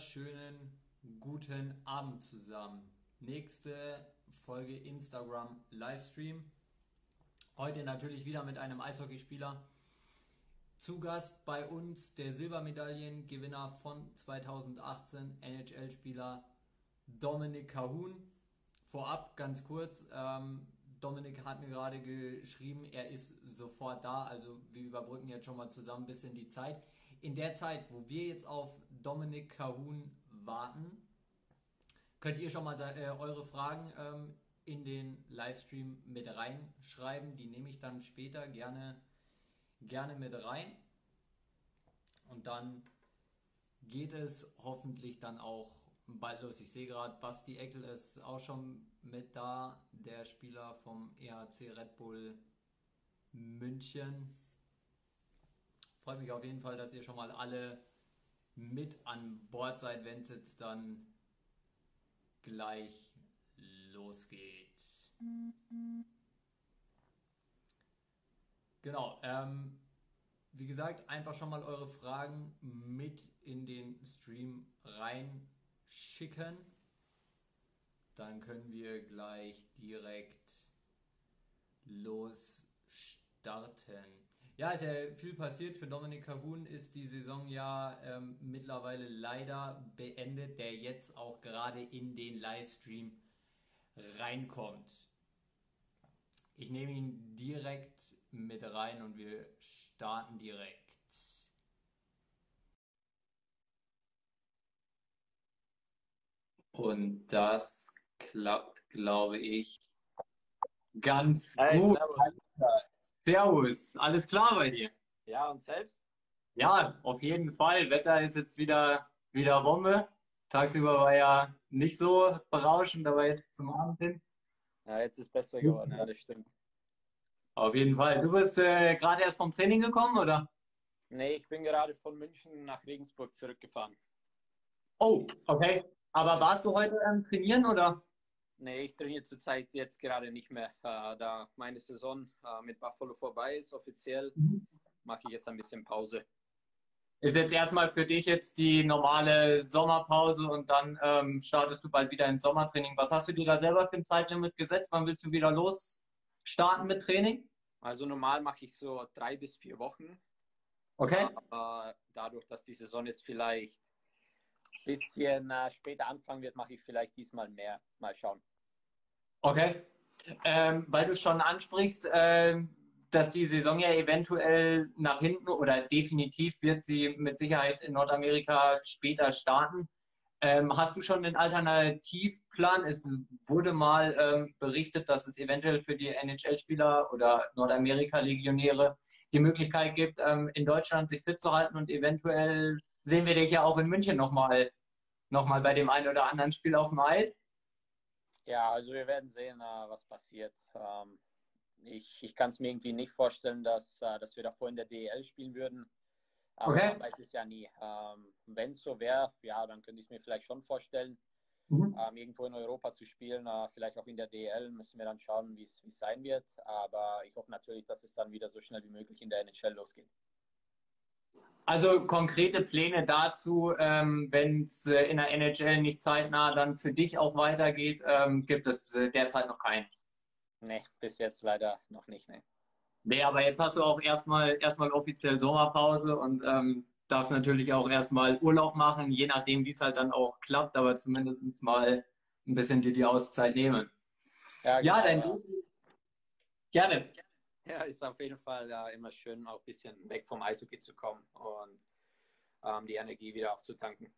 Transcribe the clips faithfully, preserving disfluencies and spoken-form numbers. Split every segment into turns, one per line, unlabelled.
wunderschönen guten Abend zusammen. Nächste Folge Instagram Livestream. Heute natürlich wieder mit einem Eishockeyspieler. Zu Gast bei uns der Silbermedaillengewinner von zweitausendachtzehn, N H L-Spieler Dominik Kahun. Vorab ganz kurz, ähm, Dominik hat mir gerade geschrieben, er ist sofort da, also wir überbrücken jetzt schon mal zusammen ein bisschen die Zeit. In der Zeit, wo wir jetzt auf Dominik Kahun warten, könnt ihr schon mal äh, eure Fragen ähm, in den Livestream mit reinschreiben. Die nehme ich dann später gerne, gerne mit rein. Und dann geht es hoffentlich dann auch bald los. Ich sehe gerade, Basti Eckel ist auch schon mit da, der Spieler vom E H C Red Bull München. Freut mich auf jeden Fall, dass ihr schon mal alle mit an Bord seid, wenn es jetzt dann gleich losgeht. Genau, ähm, wie gesagt, einfach schon mal eure Fragen mit in den Stream reinschicken. Dann können wir gleich direkt losstarten. Ja, ist ja viel passiert. Für Dominik Kahun ist die Saison ja ähm, mittlerweile leider beendet, der jetzt auch gerade in den Livestream reinkommt. Ich nehme ihn direkt mit rein und wir starten direkt. Und das klappt, glaube ich, ganz
Hey,
gut.
servus.
Servus, alles klar bei dir?
Ja, und selbst?
Ja, auf jeden Fall. Wetter ist jetzt wieder, wieder Bombe. Tagsüber war ja nicht so berauschend, aber jetzt zum Abend hin.
Ja, jetzt ist besser geworden, ja, das stimmt.
Auf jeden Fall. Du bist äh, gerade erst vom Training gekommen, oder?
Nee, ich bin gerade von München nach Regensburg zurückgefahren.
Oh, okay. Aber
Ja.
warst du heute ähm, trainieren, oder?
Nee, ich trainiere zurzeit jetzt gerade nicht mehr. Äh, da meine Saison äh, mit Buffalo vorbei ist, offiziell,
Mhm.
mache ich jetzt ein bisschen Pause.
Ist jetzt erstmal für dich jetzt die normale Sommerpause und dann ähm, startest du bald wieder ins Sommertraining. Was hast du dir da selber für ein Zeitlimit gesetzt? Wann willst du wieder los starten mit Training?
Also normal mache ich so drei bis vier Wochen.
Okay,
Aber dadurch, dass die Saison jetzt vielleicht ein bisschen äh, später anfangen wird, mache ich vielleicht diesmal mehr. Mal schauen.
okay. Ähm, weil du schon ansprichst, ähm, dass die Saison ja eventuell nach hinten oder definitiv wird sie mit Sicherheit in Nordamerika später starten. Ähm, hast du schon einen Alternativplan? Es wurde mal ähm, berichtet, dass es eventuell für die N H L-Spieler oder Nordamerika-Legionäre die Möglichkeit gibt, ähm, in Deutschland sich fit zu halten und eventuell sehen wir dich ja auch in München nochmal noch mal bei dem einen oder anderen Spiel auf dem Eis.
Ja, also wir werden sehen, äh, was passiert. Ähm, ich ich kann es mir irgendwie nicht vorstellen, dass, äh, dass wir davor in der D E L spielen würden. Aber
Okay.
man weiß es ja nie. Ähm, wenn es so wäre, ja, dann könnte ich es mir vielleicht schon vorstellen,
Mhm.
ähm, irgendwo in Europa zu spielen. Äh, vielleicht auch in der D E L müssen wir dann schauen, wie es sein wird. Aber ich hoffe natürlich, dass es dann wieder so schnell wie möglich in der N H L losgeht.
Also konkrete Pläne dazu, ähm, wenn es äh, in der N H L nicht zeitnah dann für dich auch weitergeht, ähm, gibt es äh, derzeit noch keinen.
Nee, bis jetzt leider noch nicht. Nee.
Nee, aber jetzt hast du auch erstmal erstmal offiziell Sommerpause und ähm, darfst natürlich auch erstmal Urlaub machen, je nachdem, wie es halt dann auch klappt, aber zumindest mal ein bisschen dir die Auszeit nehmen.
Ja,
Ja,
genau.
dann
Ja.
gerne.
Ja, ist auf jeden Fall ja, immer schön, auch ein bisschen weg vom Eishockey zu kommen und ähm, die Energie wieder aufzutanken.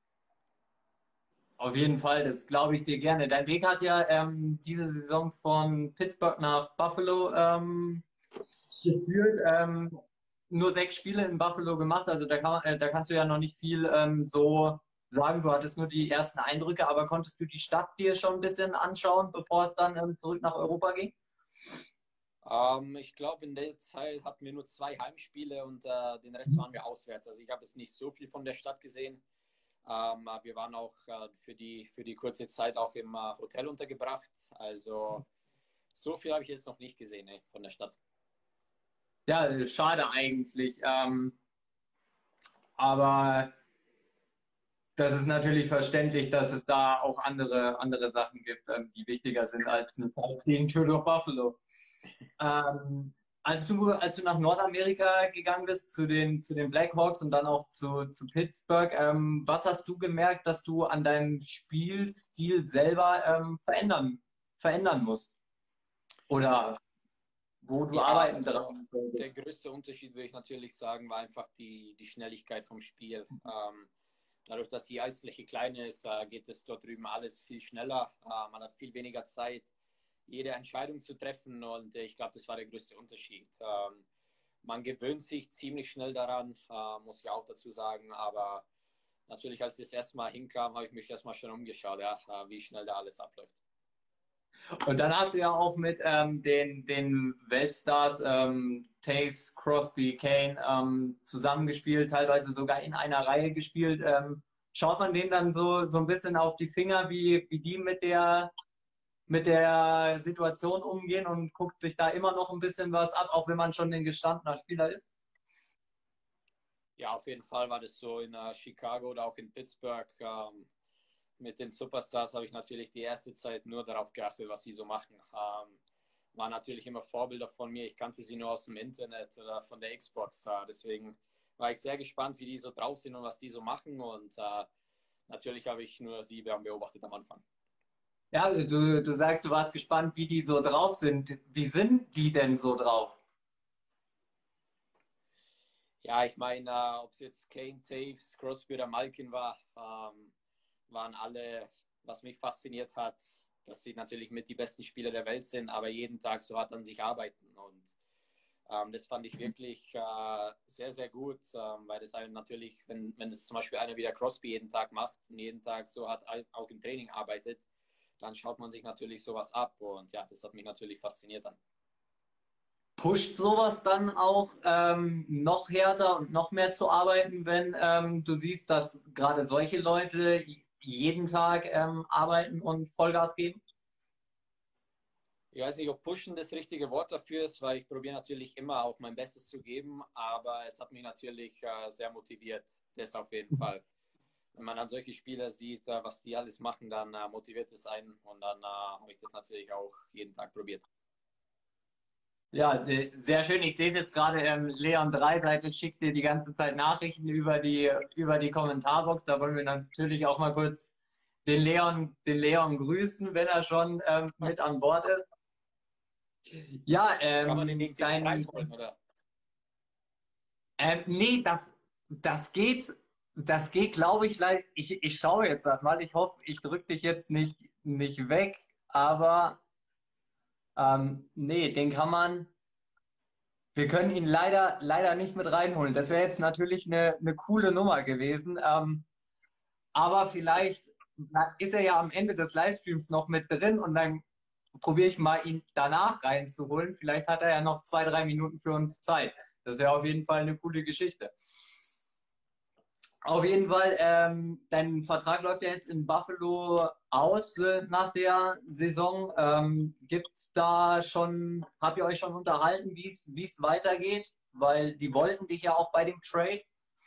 Auf jeden Fall, das glaube ich dir gerne. Dein Weg hat ja ähm, diese Saison von Pittsburgh nach Buffalo ähm, geführt. Ähm, nur sechs Spiele in Buffalo gemacht, also da, kann man, äh, da kannst du ja noch nicht viel ähm, so sagen. Du hattest nur die ersten Eindrücke, aber konntest du die Stadt dir schon ein bisschen anschauen, bevor es dann ähm, zurück nach Europa ging?
Ähm, ich glaube, in der Zeit hatten wir nur zwei Heimspiele und äh, den Rest
Mhm.
waren wir auswärts. Also ich habe jetzt nicht so viel von der Stadt gesehen. Ähm, aber wir waren auch äh, für die, für die kurze Zeit auch im äh, Hotel untergebracht. Also so viel habe ich jetzt noch nicht gesehen, ne, von der Stadt.
Ja, schade eigentlich. Ähm, aber Das ist natürlich verständlich, dass es da auch andere, andere Sachen gibt, ähm, die wichtiger sind als eine Fahrt gegen Tour de Buffalo. Ähm, als du, als du nach Nordamerika gegangen bist, zu den, zu den Blackhawks und dann auch zu, zu Pittsburgh, ähm, was hast du gemerkt, dass du an deinem Spielstil selber ähm, verändern, verändern musst? Oder wo du
Ja,
arbeiten
also
dran solltest?
der größte Unterschied, würde ich natürlich sagen, war einfach die, die Schnelligkeit vom Spiel. Ähm, dadurch, dass die Eisfläche klein ist, äh, geht es dort drüben alles viel schneller. Äh, man hat viel weniger Zeit, jede Entscheidung zu treffen und äh, ich glaube, das war der größte Unterschied. Ähm, man gewöhnt sich ziemlich schnell daran, äh, muss ich auch dazu sagen, aber natürlich, als ich das erste Mal hinkam, habe ich mich erstmal schon umgeschaut, ja, äh, wie schnell da alles abläuft.
Und dann hast du ja auch mit ähm, den, den Weltstars ähm, Taves, Crosby, Kane ähm, zusammengespielt, teilweise sogar in einer Reihe gespielt. Ähm, schaut man denen dann so, so ein bisschen auf die Finger, wie, wie die mit der, mit der Situation umgehen und guckt sich da immer noch ein bisschen was ab, auch wenn man schon ein gestandener Spieler ist?
Ja, auf jeden Fall war das so in uh, Chicago oder auch in Pittsburgh. Ähm, mit den Superstars habe ich natürlich die erste Zeit nur darauf geachtet, was sie so machen. Ähm, waren natürlich immer Vorbilder von mir. Ich kannte sie nur aus dem Internet oder von der Xbox. Äh, deswegen war ich sehr gespannt, wie die so drauf sind und was die so machen. Und äh, natürlich habe ich nur sie beobachtet am Anfang.
Ja, also du, du sagst, du warst gespannt, wie die so drauf sind. Wie sind die denn so drauf?
Ja, ich meine, äh, ob es jetzt Kane, Taves, Crosby oder Malkin war, ähm, waren alle, was mich fasziniert hat, dass sie natürlich mit die besten Spieler der Welt sind, aber jeden Tag so hart an sich arbeiten. Und ähm, das fand ich wirklich äh, sehr, sehr gut, ähm, weil das einen natürlich, wenn, wenn das zum Beispiel einer wie der Crosby jeden Tag macht und jeden Tag so hart auch im Training arbeitet, dann schaut man sich natürlich sowas ab. Und ja, das hat mich natürlich fasziniert dann.
Pusht sowas dann auch ähm, noch härter und noch mehr zu arbeiten, wenn ähm, du siehst, dass gerade solche Leute jeden Tag ähm, arbeiten und Vollgas geben?
Ich weiß nicht, ob pushen das richtige Wort dafür ist, weil ich probiere natürlich immer auch mein Bestes zu geben, aber es hat mich natürlich äh, sehr motiviert, das auf jeden Fall. Wenn man dann solche Spieler sieht, äh, was die alles machen, dann äh, motiviert es einen und dann äh, habe ich das natürlich auch jeden Tag probiert.
Ja, se- sehr schön. Ich sehe es jetzt gerade, ähm, Leon Dreiseite schickt dir die ganze Zeit Nachrichten über die, über die Kommentarbox. Da wollen wir natürlich auch mal kurz den Leon, den Leon grüßen, wenn er schon ähm, mit an Bord ist. Ja,
Kann man den
ähm,
irgendwie mit
dein,
reinholen, oder?
Ähm, nee, das, das geht, das geht, glaube ich, leicht. Ich, ich schaue jetzt mal. Ich hoffe, ich drücke dich jetzt nicht, nicht weg, aber ähm, nee, den kann man. Wir können ihn leider, leider nicht mit reinholen. Das wäre jetzt natürlich eine, eine coole Nummer gewesen. Ähm, aber vielleicht ist er ja am Ende des Livestreams noch mit drin und dann probiere ich mal, ihn danach reinzuholen. Vielleicht hat er ja noch zwei, drei Minuten für uns Zeit. Das wäre auf jeden Fall eine coole Geschichte. Auf jeden Fall, ähm, dein Vertrag läuft ja jetzt in Buffalo aus äh, nach der Saison. Ähm, gibt's da schon, habt ihr euch schon unterhalten, wie es wie es weitergeht? Weil die wollten dich ja auch bei dem Trade.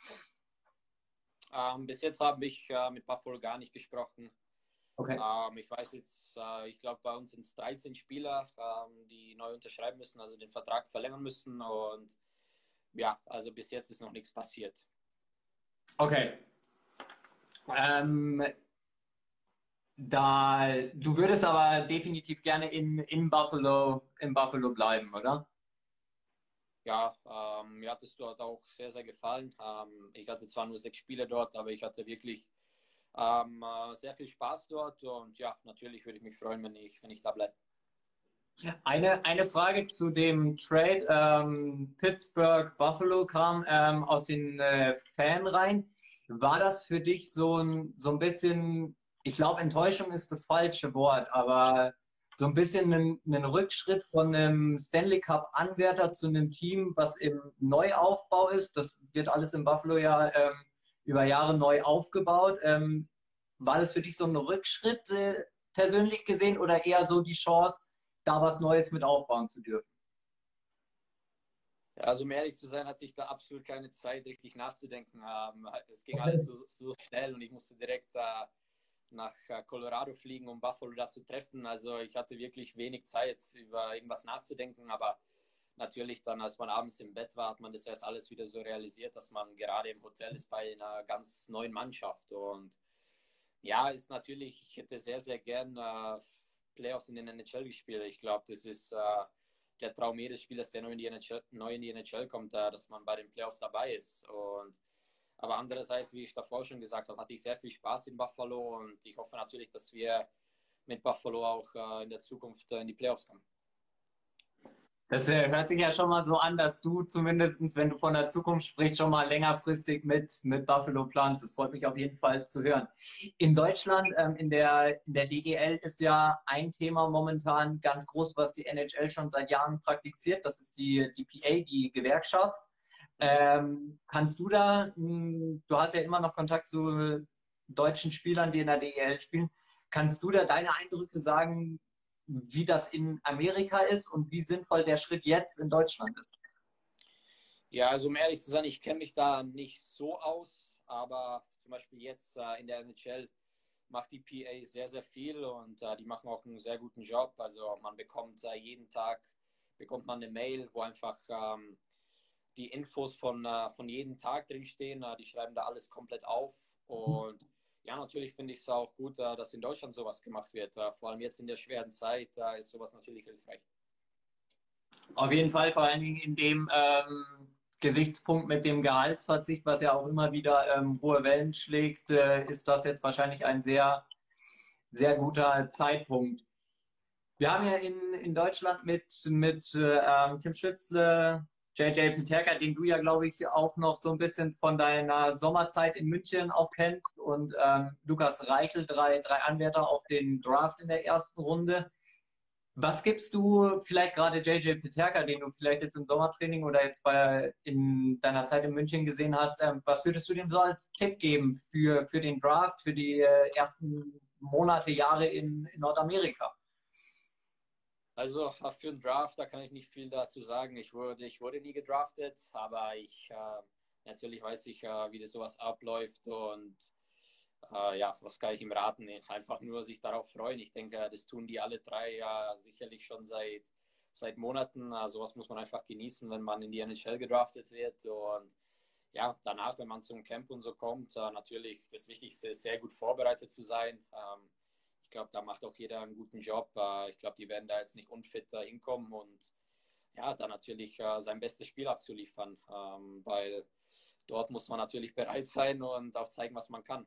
Ähm, bis jetzt habe ich äh, mit Buffalo gar nicht gesprochen.
Okay.
Ähm, ich weiß jetzt, äh, ich glaube, bei uns sind es dreizehn Spieler, ähm, die neu unterschreiben müssen, also den Vertrag verlängern müssen. Und ja, also bis jetzt ist noch nichts passiert.
Okay. Ähm, da, du würdest aber definitiv gerne in, in Buffalo, in Buffalo bleiben, oder?
Ja, ähm, mir hat es dort auch sehr, sehr gefallen. Ähm, ich hatte zwar nur sechs Spiele dort, aber ich hatte wirklich ähm, äh, sehr viel Spaß dort. Und ja, natürlich würde ich mich freuen, wenn ich, wenn ich da bleibe.
Eine, eine Frage zu dem Trade. Ähm, Pittsburgh Buffalo kam ähm, aus den äh, Fanreihen. War das für dich so ein, so ein bisschen, ich glaube, Enttäuschung ist das falsche Wort, aber so ein bisschen ein, ein Rückschritt von einem Stanley Cup-Anwärter zu einem Team, was im Neuaufbau ist? Das wird alles in Buffalo ja ähm, über Jahre neu aufgebaut. Ähm, war das für dich so ein Rückschritt äh, persönlich gesehen oder eher so die Chance, da was Neues mit aufbauen zu dürfen?
Ja, also um ehrlich zu sein, hatte ich da absolut keine Zeit, richtig nachzudenken. Ähm, es ging alles so, so schnell und ich musste direkt äh, nach äh, Colorado fliegen, um Buffalo da zu treffen. Also ich hatte wirklich wenig Zeit, über irgendwas nachzudenken, aber natürlich dann, als man abends im Bett war, hat man das erst alles wieder so realisiert, dass man gerade im Hotel ist bei einer ganz neuen Mannschaft. Und ja, ist natürlich, ich hätte sehr, sehr gern äh, Playoffs in den N H L gespielt. Ich glaube, das ist äh, der Traum jedes Spielers, der neu in die N H L, neu in die N H L kommt, äh, dass man bei den Playoffs dabei ist. Und, aber andererseits, wie ich davor schon gesagt habe, hatte ich sehr viel Spaß in Buffalo und ich hoffe natürlich, dass wir mit Buffalo auch äh, in der Zukunft äh, in die Playoffs kommen.
Das äh, hört sich ja schon mal so an, dass du zumindest, wenn du von der Zukunft sprichst, schon mal längerfristig mit, mit Buffalo planst. Das freut mich auf jeden Fall zu hören. In Deutschland, ähm, in der, in der D E L ist ja ein Thema momentan ganz groß, was die N H L schon seit Jahren praktiziert. Das ist die, die P A, die Gewerkschaft.
Mhm.
Ähm, kannst du da, mh, du hast ja immer noch Kontakt zu deutschen Spielern, die in der D E L spielen. Kannst du da deine Eindrücke sagen, wie das in Amerika ist und wie sinnvoll der Schritt jetzt in Deutschland ist?
Ja, also um ehrlich zu sein, ich kenne mich da nicht so aus, aber zum Beispiel jetzt äh, in der N H L macht die P A sehr, sehr viel und äh, die machen auch einen sehr guten Job. Also man bekommt äh, jeden Tag bekommt man eine Mail, wo einfach ähm, die Infos von, äh, von jedem Tag drinstehen. Äh, die schreiben da alles komplett auf. Und ja, natürlich finde ich es auch gut, äh, dass in Deutschland sowas gemacht wird. Äh, vor allem jetzt in der schweren Zeit äh, ist sowas natürlich hilfreich.
Auf jeden Fall, vor allen Dingen in dem ähm, Gesichtspunkt mit dem Gehaltsverzicht, was ja auch immer wieder ähm, hohe Wellen schlägt, äh, ist das jetzt wahrscheinlich ein sehr, sehr guter Zeitpunkt. Wir haben ja in, in Deutschland mit, mit äh, ähm, Tim Stützle, J J Peterka, den du ja, glaube ich, auch noch so ein bisschen von deiner Sommerzeit in München auch kennst, und ähm, Lukas Reichel, drei, drei Anwärter auf den Draft in der ersten Runde. Was gibst du vielleicht gerade J J Peterka, den du vielleicht jetzt im Sommertraining oder jetzt bei, in deiner Zeit in München gesehen hast, ähm, was würdest du dem so als Tipp geben für, für den Draft, für die äh, ersten Monate, Jahre in, in Nordamerika?
Also für einen Draft, da kann ich nicht viel dazu sagen. Ich wurde, ich wurde nie gedraftet, aber ich äh, natürlich weiß ich, äh, wie das sowas abläuft und äh, ja, was kann ich ihm raten? Einfach nur sich darauf freuen. Ich denke, das tun die alle drei ja sicherlich schon seit, seit Monaten. Also sowas muss man einfach genießen, wenn man in die N H L gedraftet wird. Und ja, danach, wenn man zum Camp und so kommt, äh, natürlich das Wichtigste ist, sehr gut vorbereitet zu sein. Ähm, ich glaube, da macht auch jeder einen guten Job. Äh, ich glaube, die werden da jetzt nicht unfit äh, hinkommen und ja, da natürlich äh, sein bestes Spiel abzuliefern, ähm, weil dort muss man natürlich bereit sein und auch zeigen, was man kann.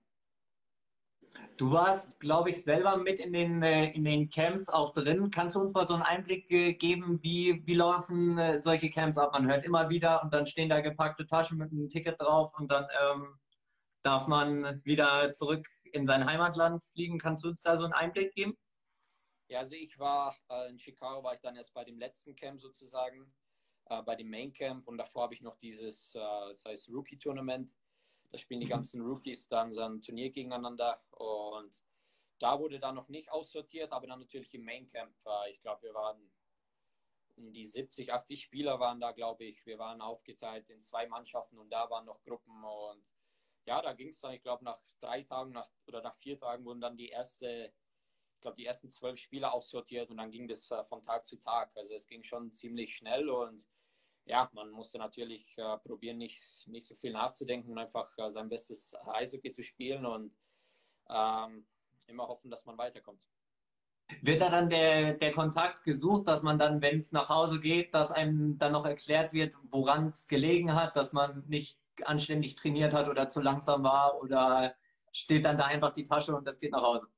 Du warst, glaube ich, selber mit in den, äh, in den Camps auch drin. Kannst du uns mal so einen Einblick äh, geben, wie, wie laufen äh, solche Camps ab? Man hört immer wieder und dann stehen da gepackte Taschen mit einem Ticket drauf und dann ähm, darf man wieder zurück in sein Heimatland fliegen. Kannst du uns da so einen Einblick geben?
Ja, also ich war äh, in Chicago, war ich dann erst bei dem letzten Camp sozusagen, äh, bei dem Main Camp und davor habe ich noch dieses, äh, das heißt Rookie Tournament. Da spielen die ganzen Rookies dann so ein Turnier gegeneinander und da wurde dann noch nicht aussortiert, aber dann natürlich im Main Camp. Äh, ich glaube, wir waren um die siebzig, achtzig Spieler waren da, glaube ich. Wir waren aufgeteilt in zwei Mannschaften und da waren noch Gruppen und ja, da ging es dann, ich glaube, nach drei Tagen nach, oder nach vier Tagen wurden dann die erste ich glaube, die ersten zwölf Spieler aussortiert und dann ging das äh, von Tag zu Tag. Also es ging schon ziemlich schnell und ja, man musste natürlich äh, probieren, nicht, nicht so viel nachzudenken und einfach äh, sein bestes Eishockey zu spielen und ähm, immer hoffen, dass man weiterkommt.
Wird da dann der, der Kontakt gesucht, dass man dann, wenn es nach Hause geht, dass einem dann noch erklärt wird, woran es gelegen hat, dass man nicht anständig trainiert hat oder zu langsam war, oder steht dann da einfach die Tasche und das geht nach Hause?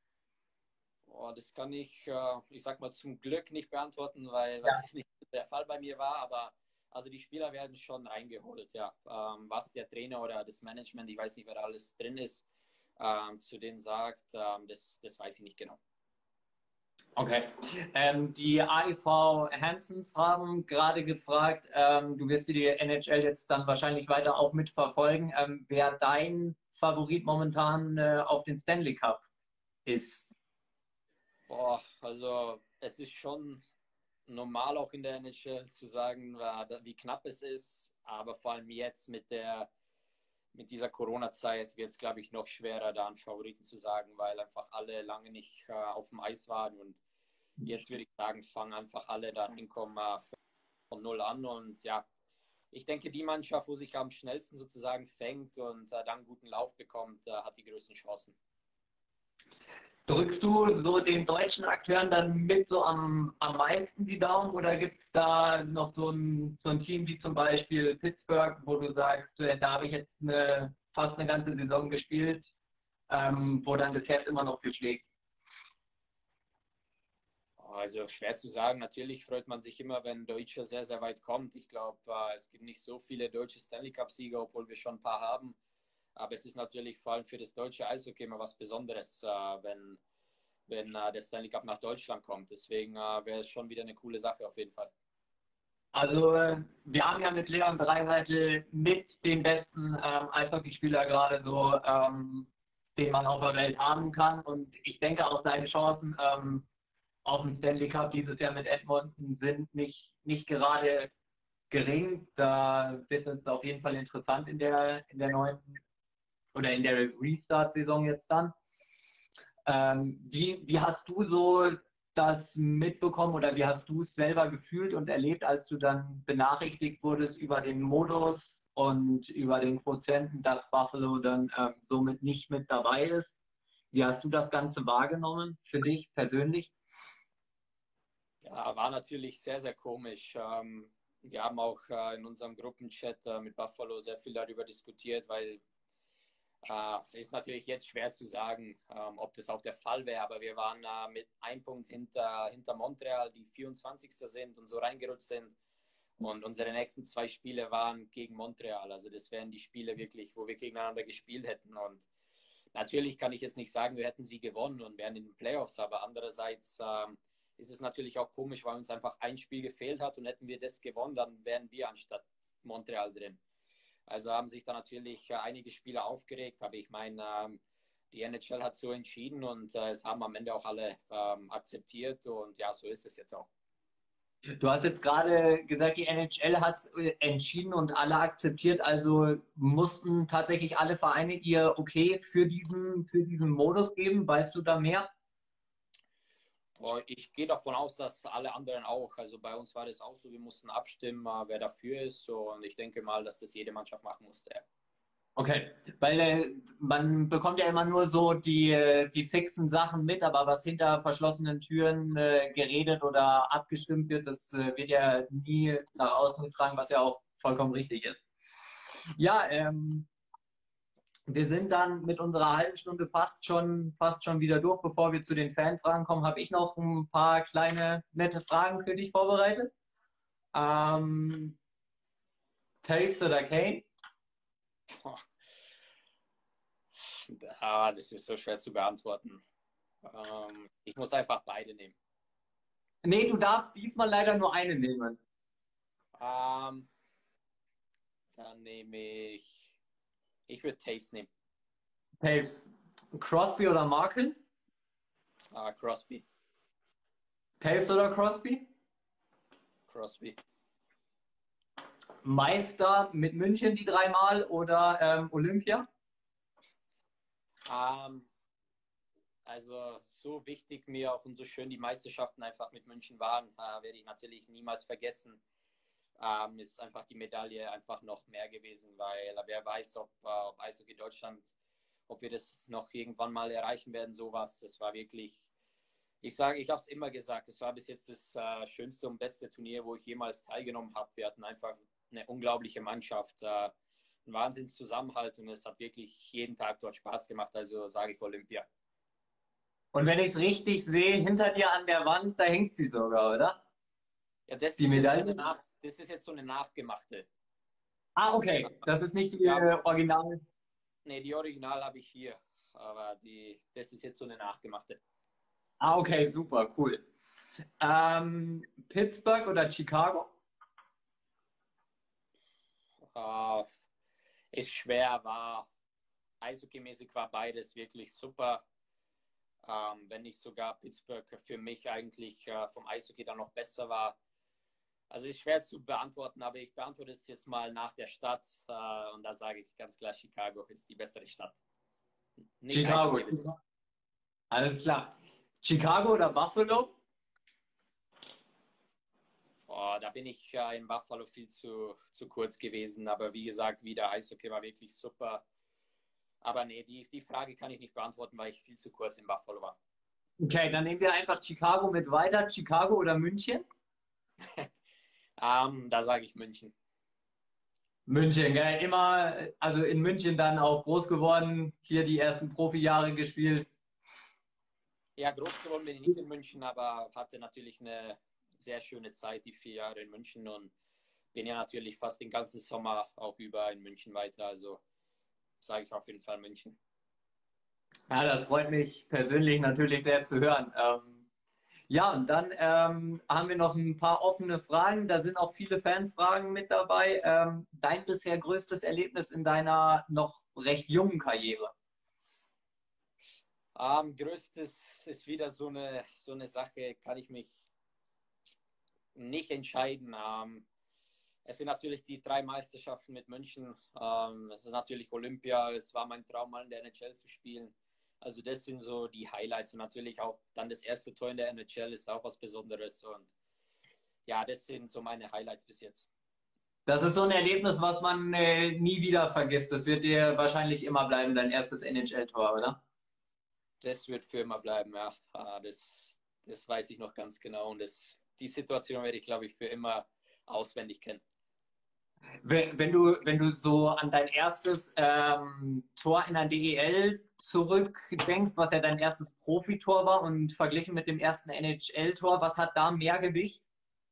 Oh, das kann ich, äh, ich sag mal, zum Glück nicht beantworten, weil, weil
Ja.
das nicht der Fall bei mir war, aber also die Spieler werden schon reingeholt, ja. Ähm, was der Trainer oder das Management, ich weiß nicht, wer da alles drin ist, ähm, zu denen sagt, ähm, das, das weiß ich nicht genau.
Okay. Ähm, die A I V Hansons haben gerade gefragt, ähm, du wirst die N H L jetzt dann wahrscheinlich weiter auch mitverfolgen, ähm, wer dein Favorit momentan äh, auf den Stanley Cup ist.
Boah, also es ist schon normal auch in der N H L zu sagen, wie knapp es ist, aber vor allem jetzt mit der mit dieser Corona-Zeit wird es, glaube ich, noch schwerer, da einen Favoriten zu sagen, weil einfach alle lange nicht äh, auf dem Eis waren und jetzt würde ich sagen, fangen einfach alle da hinkommen äh, von null an und ja, ich denke, die Mannschaft, wo sich am schnellsten sozusagen fängt und äh, dann einen guten Lauf bekommt, äh, hat die größten Chancen.
Drückst du so den deutschen Akteuren dann mit so am, am meisten die Daumen oder gibt es da noch so ein, so ein Team wie zum Beispiel Pittsburgh, wo du sagst, äh, da habe ich jetzt eine, fast eine ganze Saison gespielt, ähm, wo dann das Herz immer noch geschlägt?
Also schwer zu sagen. Natürlich freut man sich immer, wenn ein Deutscher sehr, sehr weit kommt. Ich glaube, äh, es gibt nicht so viele deutsche Stanley Cup-Sieger, obwohl wir schon ein paar haben. Aber es ist natürlich vor allem für das deutsche Eishockey immer was Besonderes, äh, wenn, wenn äh, der Stanley Cup nach Deutschland kommt. Deswegen äh, wäre es schon wieder eine coole Sache auf jeden Fall.
Also äh, wir haben ja mit Leon Draisaitl mit den besten ähm, Eishockeyspieler gerade so, ähm, den man auf der Welt haben kann. Und ich denke auch seine Chancen ähm, auf dem Stanley Cup dieses Jahr mit Edmonton sind nicht, nicht gerade gering. Da wird es auf jeden Fall interessant in der in der neunten oder in der Restart-Saison jetzt dann. Ähm, wie, wie hast du so das mitbekommen oder wie hast du es selber gefühlt und erlebt, als du dann benachrichtigt wurdest über den Modus und über den Quotienten, dass Buffalo dann ähm, somit nicht mit dabei ist? Wie hast du das Ganze wahrgenommen für dich persönlich?
Ja, war natürlich sehr, sehr komisch. Ähm, wir haben auch äh, in unserem Gruppenchat äh, mit Buffalo sehr viel darüber diskutiert, weil äh, ist natürlich jetzt schwer zu sagen, ähm, ob das auch der Fall wäre, aber wir waren äh, mit einem Punkt hinter, hinter Montreal, die vierundzwanzigsten sind und so reingerutscht sind. Und unsere nächsten zwei Spiele waren gegen Montreal. Also das wären die Spiele wirklich, wo wir gegeneinander gespielt hätten. Und natürlich kann ich jetzt nicht sagen, wir hätten sie gewonnen und wären in den Playoffs, aber andererseits ähm, ist es natürlich auch komisch, weil uns einfach ein Spiel gefehlt hat und hätten wir das gewonnen, dann wären wir anstatt Montreal drin. Also haben sich da natürlich äh, einige Spieler aufgeregt, aber ich meine, ähm, die N H L hat so entschieden und äh, es haben am Ende auch alle ähm, akzeptiert und ja, so ist es jetzt auch.
Du hast jetzt gerade gesagt, die N H L hat es entschieden und alle akzeptiert, also mussten tatsächlich alle Vereine ihr Okay für diesen, für diesen Modus geben. Weißt du da mehr?
Ich gehe davon aus, dass alle anderen auch. Also bei uns war das auch so, wir mussten abstimmen, äh, wer dafür ist. Und ich denke mal, dass das jede Mannschaft machen musste.
Okay, weil äh, man bekommt ja immer nur so die, äh, die fixen Sachen mit, aber was hinter verschlossenen Türen äh, geredet oder abgestimmt wird, das äh, wird ja nie nach außen getragen, was ja auch vollkommen richtig ist. Ja, ähm, wir sind dann mit unserer halben Stunde fast schon, fast schon wieder durch. Bevor wir zu den Fanfragen kommen, habe ich noch ein paar kleine nette Fragen für dich vorbereitet. Ähm, Taves oder Kane?
Ah, das ist so schwer zu beantworten. Ähm, ich muss einfach beide nehmen.
Nee, du darfst diesmal leider nur eine nehmen.
Ähm, dann nehme ich. Ich würde Taves nehmen.
Taves. Crosby oder Marken?
Ah, Crosby.
Taves oder Crosby?
Crosby.
Meister mit München die dreimal oder ähm, Olympia?
Ähm, also so wichtig mir auch und so schön die Meisterschaften einfach mit München waren, äh, werde ich natürlich niemals vergessen. Ähm, ist einfach die Medaille einfach noch mehr gewesen, weil wer weiß, ob, äh, ob Eishockey Deutschland, ob wir das noch irgendwann mal erreichen werden, sowas. Es war wirklich, ich sage, ich habe es immer gesagt, es war bis jetzt das äh, schönste und beste Turnier, wo ich jemals teilgenommen habe. Wir hatten einfach eine unglaubliche Mannschaft, äh, ein Wahnsinnszusammenhalt und es hat wirklich jeden Tag dort Spaß gemacht. Also sage ich Olympia.
Und wenn ich es richtig sehe, hinter dir an der Wand, da hängt sie sogar, oder?
Ja, das
Die
ist jetzt so eine,
Medaille?
nach, das ist jetzt so eine nachgemachte.
Ah, okay. Das ist nicht die
Ja,
äh, Original.
nee, die Original habe ich hier, aber die, das ist jetzt so eine nachgemachte.
Ah, okay, super, cool. Ähm, Pittsburgh oder Chicago?
Äh, ist schwer, war eishockeymäßig war beides wirklich super. Ähm, wenn nicht sogar Pittsburgh für mich eigentlich äh, vom Eishockey dann noch besser war. Also ist schwer zu beantworten, aber ich beantworte es jetzt mal nach der Stadt äh, und da sage ich ganz klar, Chicago ist die bessere Stadt. Nicht
Chicago.
Eishockey.
Alles klar. Chicago oder Buffalo?
Oh, da bin ich äh, in Buffalo viel zu, zu kurz gewesen, aber wie gesagt, wieder Eishockey war wirklich super. Aber nee, die, die Frage kann ich nicht beantworten, weil ich viel zu kurz in Buffalo war.
Okay, dann nehmen wir einfach Chicago mit weiter. Chicago oder München?
ähm, da sage ich München.
München, gell? Immer, also in München dann auch groß geworden, hier die ersten Profijahre gespielt.
Ja, groß geworden bin ich nicht in München, aber hatte natürlich eine sehr schöne Zeit, die vier Jahre in München und bin ja natürlich fast den ganzen Sommer auch über in München weiter. Also sage ich auf jeden Fall München.
Ja, das freut mich persönlich natürlich sehr zu hören. Ähm, ja, und dann ähm, haben wir noch ein paar offene Fragen. Da sind auch viele Fanfragen mit dabei. Ähm, dein bisher größtes Erlebnis in deiner noch recht jungen Karriere?
Ähm, größtes ist wieder so eine, so eine Sache, kann ich mich nicht entscheiden. Ähm, es sind natürlich die drei Meisterschaften mit München. Ähm, es ist natürlich Olympia. Es war mein Traum, mal in der N H L zu spielen. Also das sind so die Highlights. Und natürlich auch dann das erste Tor in der N H L ist auch was Besonderes. Und ja, das sind so meine Highlights bis jetzt.
Das ist so ein Erlebnis, was man äh, nie wieder vergisst. Das wird dir wahrscheinlich immer bleiben, dein erstes N H L-Tor, oder?
Das wird für immer bleiben, ja. Das, das weiß ich noch ganz genau. Und das, die Situation werde ich, glaube ich, für immer auswendig kennen.
Wenn, wenn du, wenn du so an dein erstes ähm, Tor in der D E L zurückdenkst, was ja dein erstes Profitor war und verglichen mit dem ersten N H L-Tor, was hat da mehr Gewicht?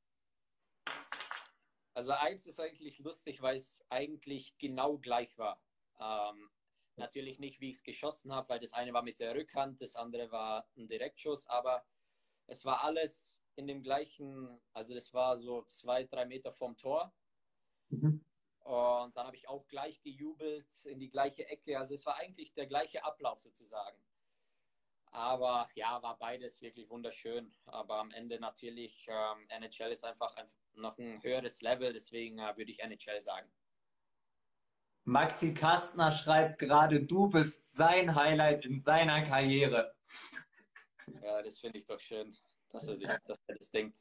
Also eins ist eigentlich lustig, weil es eigentlich genau gleich war. Ähm, natürlich nicht, wie ich es geschossen habe, weil das eine war mit der Rückhand, das andere war ein Direktschuss, aber es war alles in dem gleichen, also das war so zwei, drei Meter vom Tor.
Mhm.
Und dann habe ich auch gleich gejubelt in die gleiche Ecke. Also es war eigentlich der gleiche Ablauf sozusagen. Aber ja, war beides wirklich wunderschön. Aber am Ende natürlich, ähm, N H L ist einfach ein, noch ein höheres Level, deswegen äh, würde ich N H L sagen.
Maxi Kastner schreibt gerade, du bist sein Highlight in seiner Karriere.
Ja, das finde ich doch schön, dass er, sich, dass er das denkt.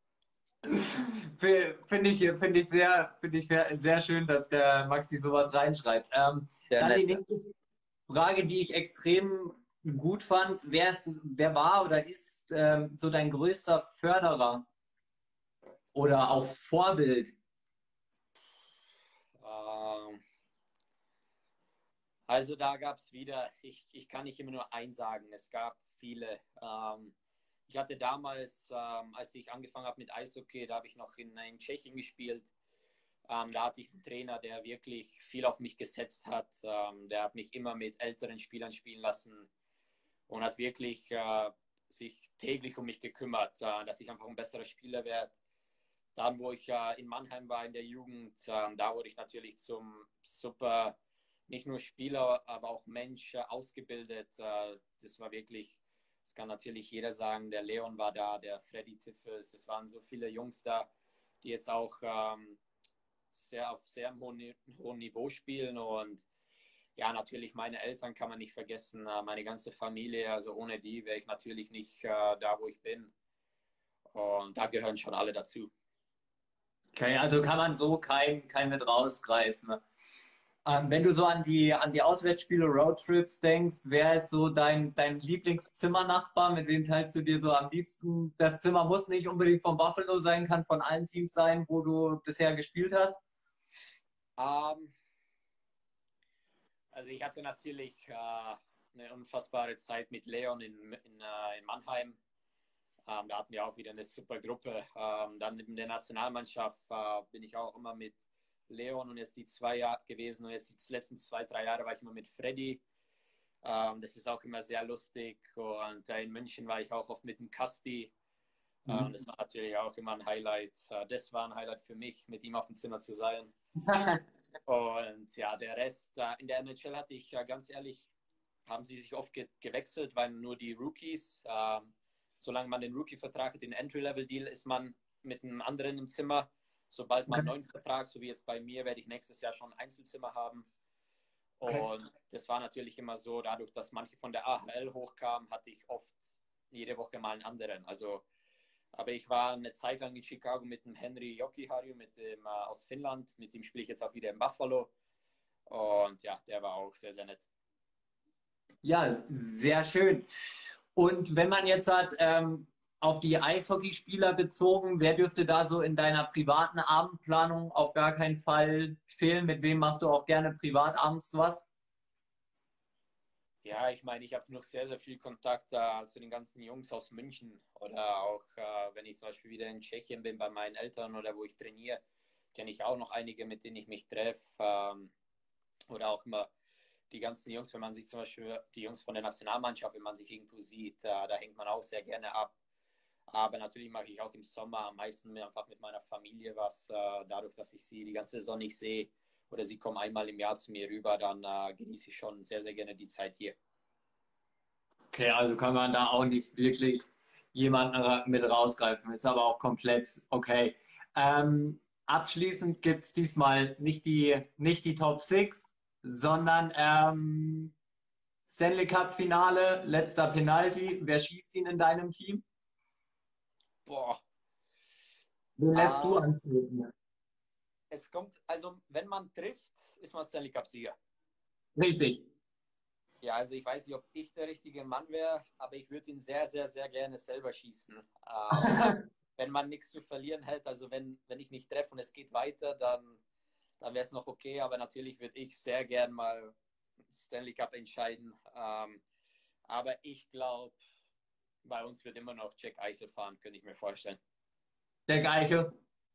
Finde ich, finde ich, sehr, finde ich sehr schön, dass der Maxi sowas reinschreibt. Ähm,
Der
dann die
Nette.
nächste Frage, die ich extrem gut fand. Wer, ist, wer war oder ist ähm, so dein größter Förderer oder auch Vorbild?
Ähm, also da gab es wieder, ich, ich kann nicht immer nur eins sagen, es gab viele. Ähm, ich hatte damals, ähm, als ich angefangen habe mit Eishockey, da habe ich noch in, in Tschechien gespielt. Ähm, da hatte ich einen Trainer, der wirklich viel auf mich gesetzt hat. Ähm, der hat mich immer mit älteren Spielern spielen lassen und hat wirklich äh, sich täglich um mich gekümmert, äh, dass ich einfach ein besserer Spieler werde. Dann, wo ich äh, in Mannheim war in der Jugend, äh, da wurde ich natürlich zum super, nicht nur Spieler, aber auch Mensch äh, ausgebildet. Äh, das war wirklich, das kann natürlich jeder sagen, der Leon war da, der Freddy Tiffels, es waren so viele Jungs da, die jetzt auch ähm, sehr auf sehr hohen, hohen Niveau spielen und ja, natürlich meine Eltern kann man nicht vergessen, meine ganze Familie, also ohne die wäre ich natürlich nicht äh, da, wo ich bin. Und da gehören schon alle dazu.
Okay, also kann man so kein, kein mit rausgreifen. Ähm, wenn du so an die, an die Auswärtsspiele, Roadtrips denkst, wer ist so dein, dein Lieblingszimmernachbar? Mit wem teilst du dir so am liebsten? Das Zimmer muss nicht unbedingt von Buffalo sein, kann von allen Teams sein, wo du bisher gespielt hast.
Ähm, also ich hatte natürlich äh, eine unfassbare Zeit mit Leon in, in, äh, in Mannheim. Ähm, da hatten wir auch wieder eine super Gruppe. Ähm, dann in der Nationalmannschaft äh, bin ich auch immer mit Leon und jetzt die zwei Jahre gewesen und jetzt die letzten zwei, drei Jahre war ich immer mit Freddy. Ähm, das ist auch immer sehr lustig und äh, in München war ich auch oft mit dem Kasti. Ähm,
Mhm.
das war natürlich auch immer ein Highlight. Äh, das war ein Highlight für mich, mit ihm auf dem Zimmer zu sein. Und ja, der Rest, äh, in der N H L hatte ich äh, ganz ehrlich haben sie sich oft ge gewechselt, weil nur die Rookies, äh, solange man den Rookie-Vertrag hat, den Entry-Level-Deal, ist man mit einem anderen im Zimmer. Sobald man einen neuen Vertrag, so wie jetzt bei mir, werde ich nächstes Jahr schon ein Einzelzimmer haben.
Okay.
Und das war natürlich immer so, dadurch, dass manche von der A H L hochkamen, hatte ich oft jede Woche mal einen anderen. Also, aber ich war eine Zeit lang in Chicago mit dem Henri Jokiharju, mit dem äh, aus Finnland. Mit dem spiele ich jetzt auch wieder in Buffalo. Und ja, der war auch sehr, sehr nett.
Ja, sehr schön. Und wenn man jetzt hat, ähm, auf die Eishockeyspieler bezogen, wer dürfte da so in deiner privaten Abendplanung auf gar keinen Fall fehlen? Mit wem machst du auch gerne privat abends was?
Ja, ich meine, ich habe noch sehr, sehr viel Kontakt äh, zu den ganzen Jungs aus München oder auch, äh, wenn ich zum Beispiel wieder in Tschechien bin bei meinen Eltern oder wo ich trainiere, kenne ich auch noch einige, mit denen ich mich treffe. Ähm, oder auch immer die ganzen Jungs, wenn man sich zum Beispiel die Jungs von der Nationalmannschaft, wenn man sich irgendwo sieht, äh, da hängt man auch sehr gerne ab. Aber natürlich mache ich auch im Sommer am meisten einfach mit meiner Familie was, äh, dadurch, dass ich sie die ganze Saison nicht sehe oder sie kommen einmal im Jahr zu mir rüber, dann äh, genieße ich schon sehr, sehr gerne die Zeit hier.
Okay, also kann man da auch nicht wirklich jemanden mit rausgreifen. Ist aber auch komplett okay. Ähm, abschließend gibt es diesmal nicht die, nicht die Top sechs, sondern ähm, Stanley Cup Finale, letzter Penalty. Wer schießt ihn in deinem Team?
Boah.
Wen lässt du
Äh,
antreten?
es kommt, also wenn man trifft, ist man Stanley Cup-Sieger.
Richtig.
Ja, also ich weiß nicht, ob ich der richtige Mann wäre, aber ich würde ihn sehr, sehr, sehr gerne selber schießen. Ähm, wenn man nichts zu verlieren hält, also wenn, wenn ich nicht treffe und es geht weiter, dann, dann wäre es noch okay, aber natürlich würde ich sehr gern mal Stanley Cup entscheiden. Ähm, aber ich glaube, bei uns wird immer noch Jack Eichel fahren, könnte ich mir vorstellen.
Der Geiche.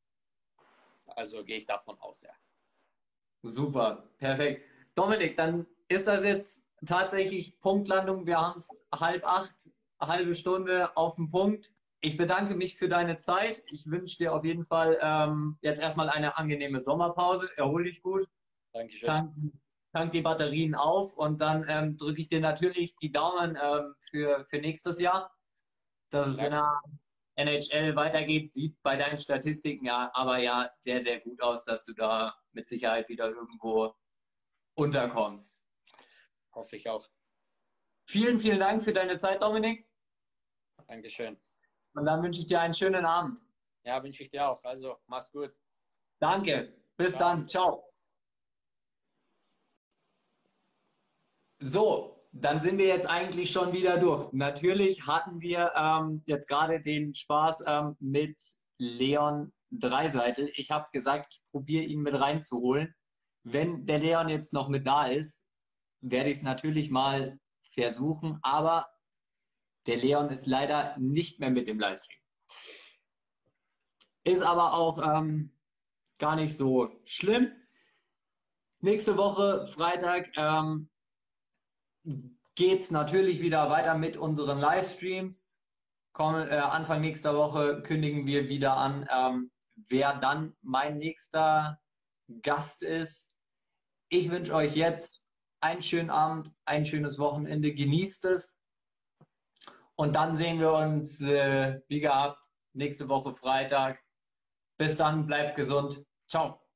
Also gehe ich davon aus, ja.
Super, perfekt. Dominik, dann ist das jetzt tatsächlich Punktlandung. Wir haben es halb acht, halbe Stunde auf den Punkt. Ich bedanke mich für deine Zeit. Ich wünsche dir auf jeden Fall ähm, jetzt erstmal eine angenehme Sommerpause. Erhol dich gut.
Dankeschön.
Tank, tank die Batterien auf und dann ähm, drücke ich dir natürlich die Daumen ähm, für, für nächstes Jahr, dass es in der N H L weitergeht. Sieht bei deinen Statistiken ja aber ja sehr, sehr gut aus, dass du da mit Sicherheit wieder irgendwo unterkommst.
Hoffe ich auch.
Vielen, vielen Dank für deine Zeit, Dominik.
Dankeschön.
Und dann wünsche ich dir einen schönen Abend.
Ja, wünsche ich dir auch. Also, mach's gut.
Danke. Bis
Ciao.
dann. Ciao. So, dann sind wir jetzt eigentlich schon wieder durch. Natürlich hatten wir ähm, jetzt gerade den Spaß ähm, mit Leon Dreiseitel. Ich habe gesagt, ich probiere ihn mit reinzuholen. Wenn der Leon jetzt noch mit da ist, werde ich es natürlich mal versuchen, aber der Leon ist leider nicht mehr mit dem Livestream. Ist aber auch ähm, gar nicht so schlimm. Nächste Woche, Freitag, ähm, geht es natürlich wieder weiter mit unseren Livestreams. Komm, äh, Anfang nächster Woche kündigen wir wieder an, ähm, wer dann mein nächster Gast ist. Ich wünsche euch jetzt einen schönen Abend, ein schönes Wochenende. Genießt es. Und dann sehen wir uns, äh, wie gehabt, nächste Woche Freitag. Bis dann, bleibt gesund. Ciao.